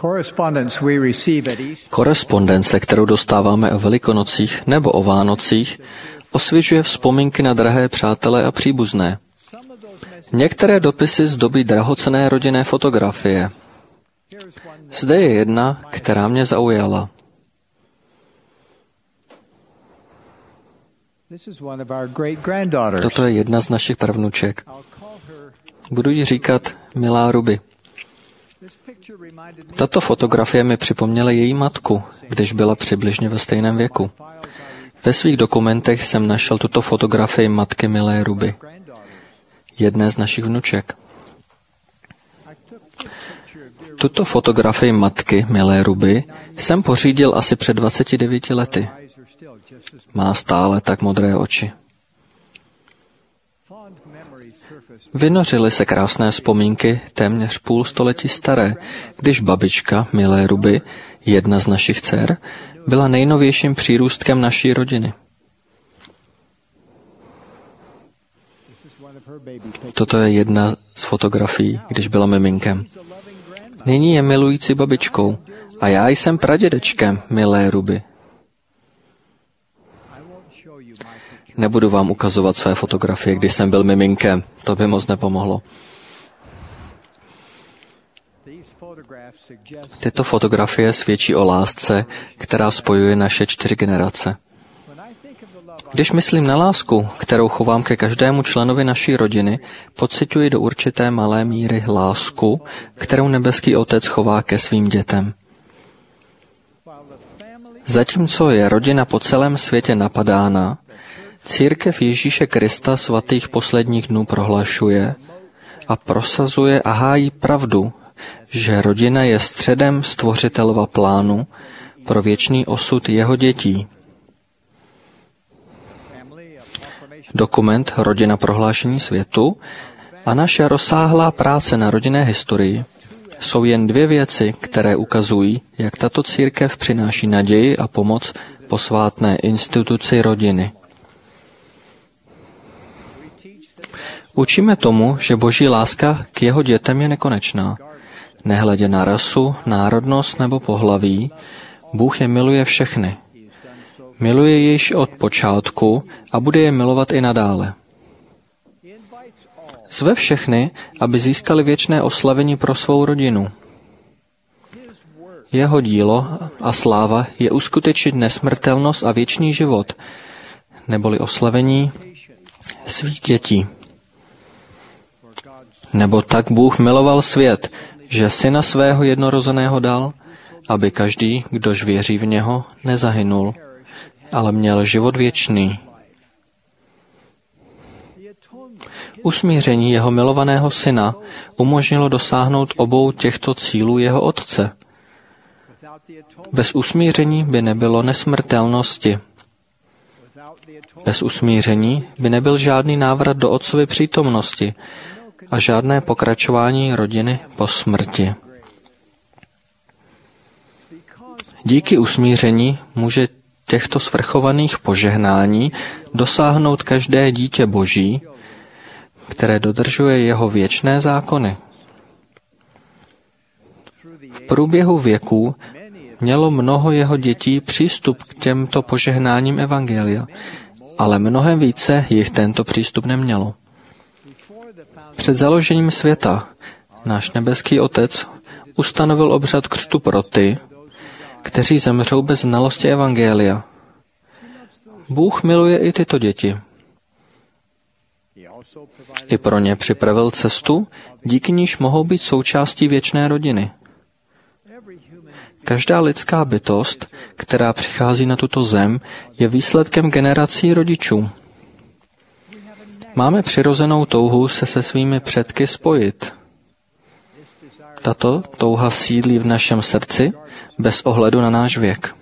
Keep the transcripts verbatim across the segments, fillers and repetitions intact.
Korespondence, kterou dostáváme o Velikonocích nebo o Vánocích, osvěžuje vzpomínky na drahé přátelé a příbuzné. Některé dopisy zdobí drahocenné rodinné fotografie. Zde je jedna, která mě zaujala. Toto je jedna z našich pravnuček. Budu jí říkat milá Ruby. Tato fotografie mi připomněla její matku, když byla přibližně ve stejném věku. Ve svých dokumentech jsem našel tuto fotografii matky milé Ruby, jedné z našich vnuček. Tuto fotografii matky milé Ruby jsem pořídil asi před dvaceti devíti lety. Má stále tak modré oči. Vynořily se krásné vzpomínky téměř půl století staré, když babička milé Ruby, jedna z našich dcer, byla nejnovějším přírůstkem naší rodiny. Toto je jedna z fotografií, když byla miminkem. Nyní je milující babičkou a já jsem pradědečkem milé Ruby. Nebudu vám ukazovat své fotografie, když jsem byl miminkem. To by moc nepomohlo. Tyto fotografie svědčí o lásce, která spojuje naše čtyři generace. Když myslím na lásku, kterou chovám ke každému členovi naší rodiny, pociťuji do určité malé míry lásku, kterou nebeský Otec chová ke svým dětem. Zatímco je rodina po celém světě napadána, Církev Ježíše Krista svatých posledních dnů prohlašuje a prosazuje a hájí pravdu, že rodina je středem Stvořitelova plánu pro věčný osud jeho dětí. Dokument Rodina prohlášení světu a naše rozsáhlá práce na rodinné historii jsou jen dvě věci, které ukazují, jak tato církev přináší naději a pomoc posvátné instituci rodiny. Učíme tomu, že Boží láska k jeho dětem je nekonečná. Nehledě na rasu, národnost nebo pohlaví, Bůh je miluje všechny. Miluje je již od počátku a bude je milovat i nadále. Zve všechny, aby získali věčné oslavení pro svou rodinu. Jeho dílo a sláva je uskutečnit nesmrtelnost a věčný život, neboli oslavení svých dětí. Nebo tak Bůh miloval svět, že syna svého jednorozeného dal, aby každý, kdož věří v něho, nezahynul, ale měl život věčný. Usmíření jeho milovaného syna umožnilo dosáhnout obou těchto cílů jeho otce. Bez usmíření by nebylo nesmrtelnosti. Bez usmíření by nebyl žádný návrat do otcovy přítomnosti a žádné pokračování rodiny po smrti. Díky usmíření může těchto svrchovaných požehnání dosáhnout každé dítě Boží, které dodržuje jeho věčné zákony. V průběhu věků mělo mnoho jeho dětí přístup k těmto požehnáním evangelia, ale mnohem více jich tento přístup nemělo. Před založením světa náš nebeský Otec ustanovil obřad křtu pro ty, kteří zemřou bez znalosti evangelia. Bůh miluje i tyto děti. I pro ně připravil cestu, díky níž mohou být součástí věčné rodiny. Každá lidská bytost, která přichází na tuto zem, je výsledkem generací rodičů. Máme přirozenou touhu se se svými předky spojit. Tato touha sídlí v našem srdci bez ohledu na náš věk.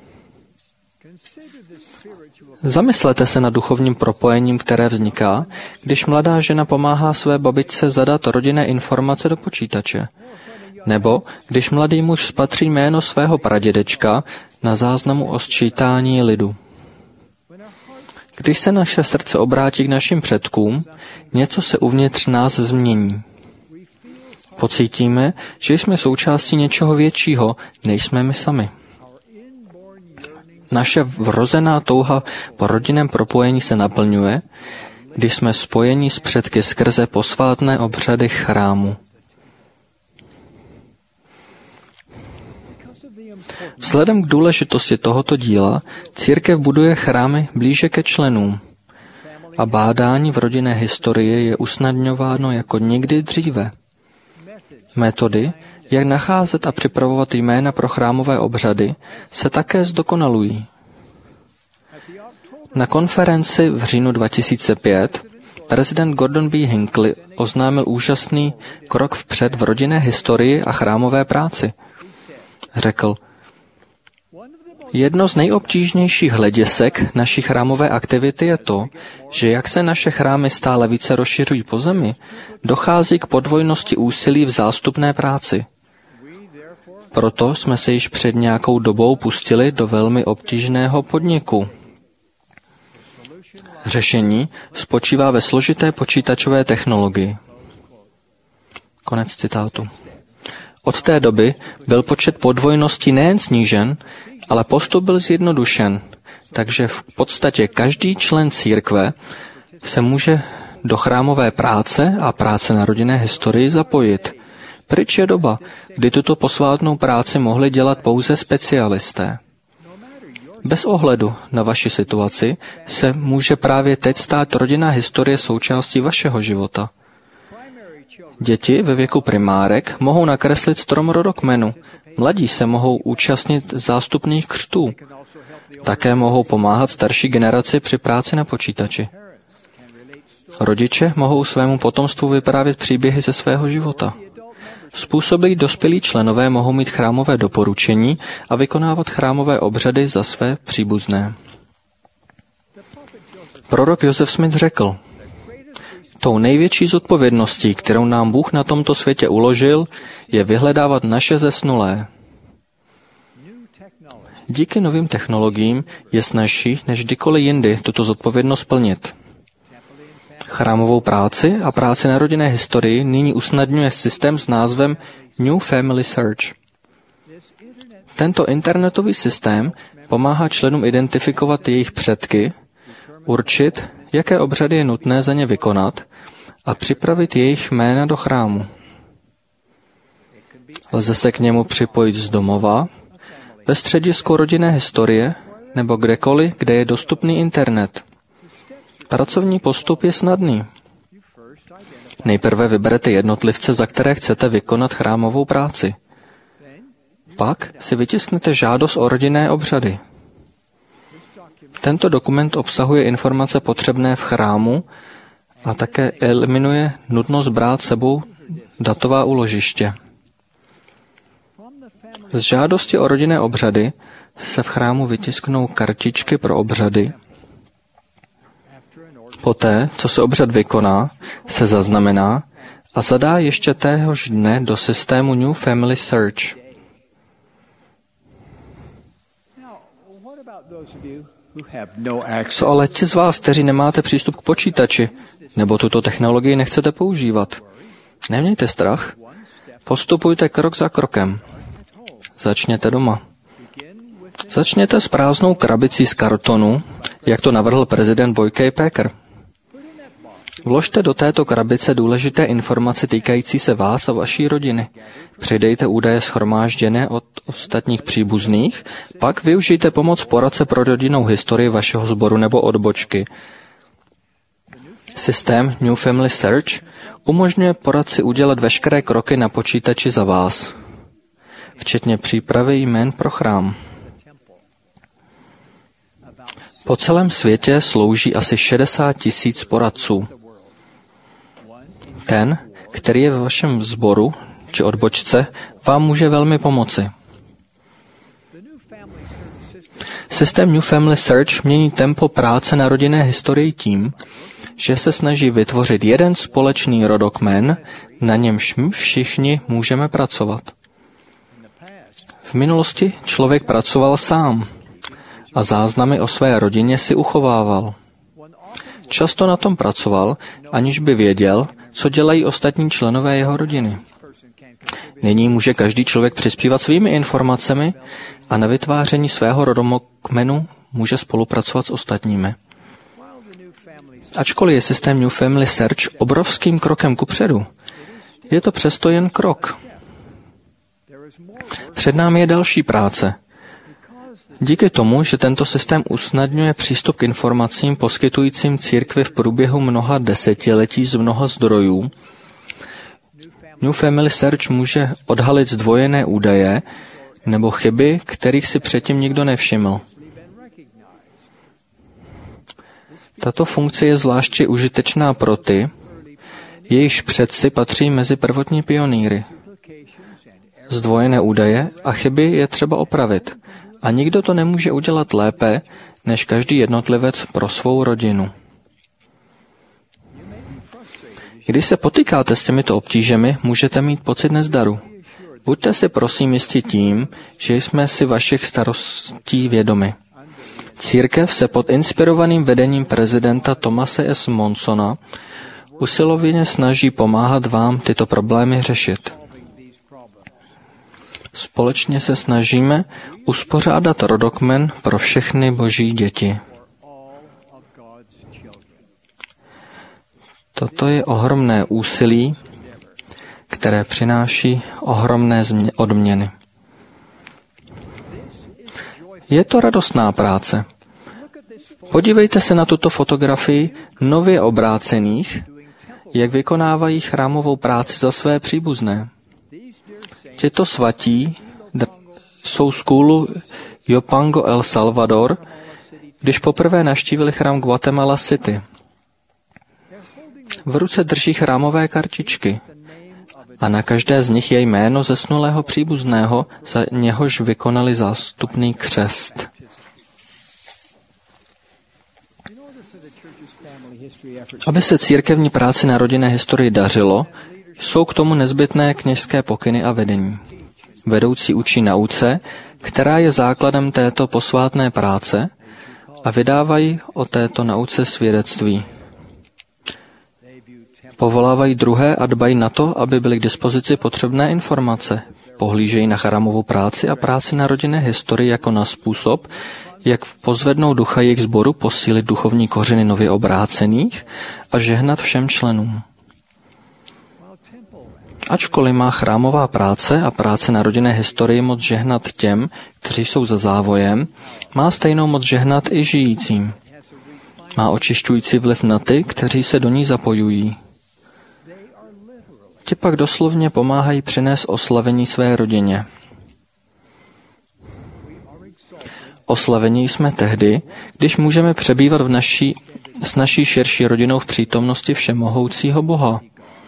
Zamyslete se nad duchovním propojením, které vzniká, když mladá žena pomáhá své babičce zadat rodinné informace do počítače. Nebo když mladý muž spatří jméno svého pradědečka na záznamu o sčítání lidu. Když se naše srdce obrátí k našim předkům, něco se uvnitř nás změní. Pocítíme, že jsme součástí něčeho většího, než jsme my sami. Naše vrozená touha po rodinném propojení se naplňuje, když jsme spojeni s předky skrze posvátné obřady chrámu. Vzhledem k důležitosti tohoto díla, církev buduje chrámy blíže ke členům a bádání v rodinné historii je usnadňováno jako nikdy dříve. Metody, jak nacházet a připravovat jména pro chrámové obřady, se také zdokonalují. Na konferenci v říjnu dva tisíce pět prezident Gordon B. Hinckley oznámil úžasný krok vpřed v rodinné historii a chrámové práci. Řekl, jedno z nejobtížnějších hledisek naší chrámové aktivity je to, že jak se naše chrámy stále více rozšiřují po zemi, dochází k podvojnosti úsilí v zástupné práci. Proto jsme se již před nějakou dobou pustili do velmi obtížného podniku. Řešení spočívá ve složité počítačové technologii. Konec citátu. Od té doby byl počet podvojností nejen snížen, ale postup byl zjednodušen, takže v podstatě každý člen církve se může do chrámové práce a práce na rodinné historii zapojit. Pryč je doba, kdy tuto posvátnou práci mohli dělat pouze specialisté. Bez ohledu na vaši situaci se může právě teď stát rodinná historie součástí vašeho života. Děti ve věku primárek mohou nakreslit strom rodokmenu. Mladí se mohou účastnit zástupných křtů. Také mohou pomáhat starší generaci při práci na počítači. Rodiče mohou svému potomstvu vyprávět příběhy ze svého života. Způsobilí dospělí členové mohou mít chrámové doporučení a vykonávat chrámové obřady za své příbuzné. Prorok Joseph Smith řekl, tou největší zodpovědností, kterou nám Bůh na tomto světě uložil, je vyhledávat naše zesnulé. Díky novým technologiím je snazší než kdykoliv jindy tuto zodpovědnost plnit. Chrámovou práci a práci na rodinné historii nyní usnadňuje systém s názvem New Family Search. Tento internetový systém pomáhá členům identifikovat jejich předky, určit, jaké obřady je nutné za ně vykonat a připravit jejich jména do chrámu. Lze se k němu připojit z domova, ve středisku rodinné historie nebo kdekoliv, kde je dostupný internet. Pracovní postup je snadný. Nejprve vyberete jednotlivce, za které chcete vykonat chrámovou práci. Pak si vytisknete žádost o rodinné obřady. Tento dokument obsahuje informace potřebné v chrámu a také eliminuje nutnost brát sebou datová úložiště. Z žádosti o rodinné obřady se v chrámu vytisknou kartičky pro obřady. Poté, co se obřad vykoná, se zaznamená a zadá ještě téhož dne do systému New Family Search. Co ale ti z vás, kteří nemáte přístup k počítači, nebo tuto technologii nechcete používat? Nemějte strach. Postupujte krok za krokem. Začněte doma. Začněte s prázdnou krabicí z kartonu, jak to navrhl prezident Boyd K. Packer. Vložte do této krabice důležité informace týkající se vás a vaší rodiny. Přidejte údaje shromážděné od ostatních příbuzných, pak využijte pomoc poradce pro rodinnou historii vašeho sboru nebo odbočky. Systém New Family Search umožňuje poradci udělat veškeré kroky na počítači za vás, včetně přípravy jmén pro chrám. Po celém světě slouží asi šedesát tisíc poradců. Ten, který je ve vašem sboru či odbočce, vám může velmi pomoci. Systém New Family Search mění tempo práce na rodinné historii tím, že se snaží vytvořit jeden společný rodokmen, na němž my všichni můžeme pracovat. V minulosti člověk pracoval sám a záznamy o své rodině si uchovával. Často na tom pracoval, aniž by věděl, co dělají ostatní členové jeho rodiny. Nyní může každý člověk přispívat svými informacemi a na vytváření svého rodomokmenu může spolupracovat s ostatními. Ačkoliv je systém New Family Search obrovským krokem kupředu, je to přesto jen krok. Před námi je další práce. Díky tomu, že tento systém usnadňuje přístup k informacím poskytujícím církvi v průběhu mnoha desetiletí z mnoha zdrojů, New Family Search může odhalit zdvojené údaje nebo chyby, kterých si předtím nikdo nevšiml. Tato funkce je zvláště užitečná pro ty, jejichž předci patří mezi prvotní pionýry. Zdvojené údaje a chyby je třeba opravit a nikdo to nemůže udělat lépe, než každý jednotlivec pro svou rodinu. Když se potýkáte s těmito obtížemi, můžete mít pocit nezdaru. Buďte si prosím jistí tím, že jsme si vašich starostí vědomi. Církev se pod inspirovaným vedením prezidenta Thomase S. Monsona usilovně snaží pomáhat vám tyto problémy řešit. Společně se snažíme uspořádat rodokmen pro všechny boží děti. Toto je ohromné úsilí, které přináší ohromné odměny. Je to radostná práce. Podívejte se na tuto fotografii nově obrácených, jak vykonávají chrámovou práci za své příbuzné. Těto svatí jsou z Kulu Yopango, El Salvador, když poprvé navštívili chrám Guatemala City. V ruce drží chrámové kartičky a na každé z nich je jméno zesnulého příbuzného, za něhož vykonali zástupný křest. Aby se církevní práci na rodinné historii dařilo, jsou k tomu nezbytné kněžské pokyny a vedení. Vedoucí učí nauce, která je základem této posvátné práce, a vydávají o této nauce svědectví. Povolávají druhé a dbají na to, aby byly k dispozici potřebné informace. Pohlížejí na chrámovou práci a práci na rodinné historii jako na způsob, jak pozvednou ducha jejich sboru, posílit duchovní kořeny nově obrácených a žehnat všem členům. Ačkoliv má chrámová práce a práce na rodinné historii moc žehnat těm, kteří jsou za závojem, má stejnou moc žehnat i žijícím. Má očišťující vliv na ty, kteří se do ní zapojují. Ti pak doslovně pomáhají přinést oslavení své rodině. Oslavení jsme tehdy, když můžeme přebývat v naší, s naší širší rodinou v přítomnosti všemohoucího Boha.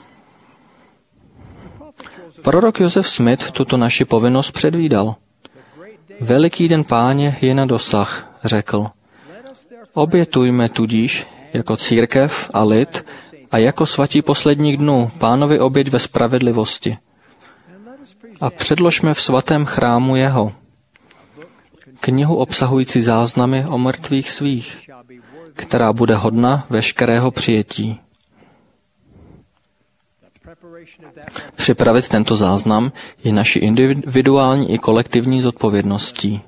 Prorok Joseph Smith tuto naši povinnost předvídal. Veliký den Páně je na dosah, řekl. Obětujme tudíž jako církev a lid a jako svatí posledních dnů Pánovi oběť ve spravedlivosti. A předložme v svatém chrámu jeho knihu obsahující záznamy o mrtvých svých, která bude hodna veškerého přijetí. Připravit tento záznam je naší individuální i kolektivní zodpovědností.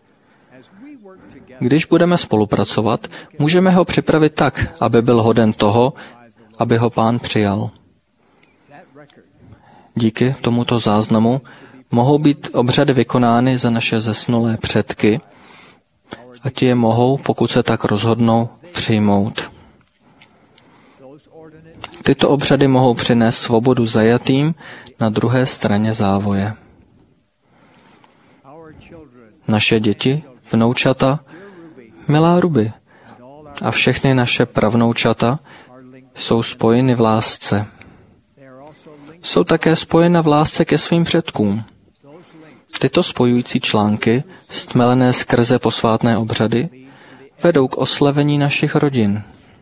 Když budeme spolupracovat, můžeme ho připravit tak, aby byl hoden toho, aby ho Pán přijal. Díky tomuto záznamu mohou být obřady vykonány za naše zesnulé předky a ti je mohou, pokud se tak rozhodnou, přijmout. Tyto obřady mohou přinést svobodu zajatým na druhé straně závoje. Naše děti, vnoučata, milá Ruby a všechny naše pravnoučata jsou spojeny v lásce. Jsou také spojena v lásce ke svým předkům. Tyto spojující články, stmelené skrze posvátné obřady, vedou k oslavení našich rodin.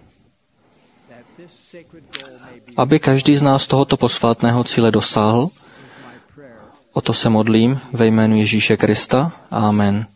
Aby každý z nás tohoto posvátného cíle dosáhl, o to se modlím ve jménu Ježíše Krista. Amen.